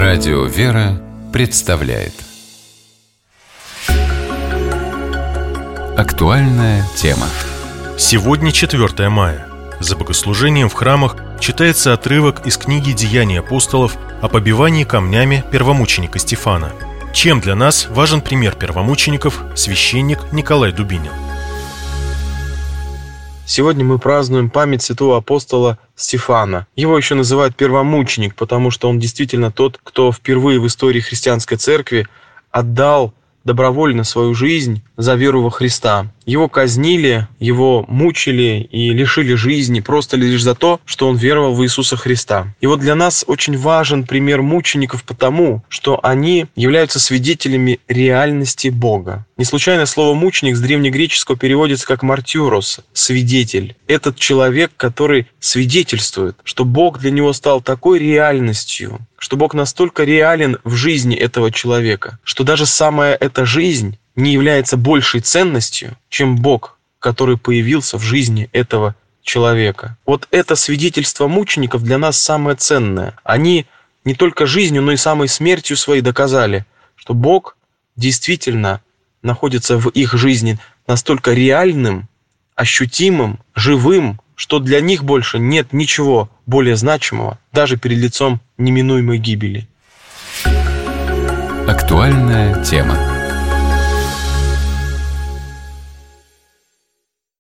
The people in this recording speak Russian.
Радио «Вера» представляет актуальная тема. Сегодня 4 мая. За богослужением в храмах читается отрывок из книги «Деяния апостолов» о побивании камнями первомученика Стефана. Чем для нас важен пример первомучеников священник Николай Дубинин? Сегодня мы празднуем память святого апостола Стефана. Его еще называют первомученик, потому что он действительно тот, кто впервые в истории христианской церкви отдал добровольно свою жизнь за веру во Христа. Его казнили, его мучили и лишили жизни просто лишь за то, что он веровал в Иисуса Христа. И вот для нас очень важен пример мучеников потому, что они являются свидетелями реальности Бога. Не случайно слово «мученик» с древнегреческого переводится как «мартюрос» — «свидетель». Этот человек, который свидетельствует, что Бог для него стал такой реальностью, что Бог настолько реален в жизни этого человека, что даже самая эта жизнь не является большей ценностью, чем Бог, который появился в жизни этого человека. Вот это свидетельство мучеников для нас самое ценное. Они не только жизнью, но и самой смертью своей доказали, что Бог действительно находится в их жизни настолько реальным, ощутимым, живым, что для них больше нет ничего более значимого, даже перед лицом неминуемой гибели. Актуальная тема.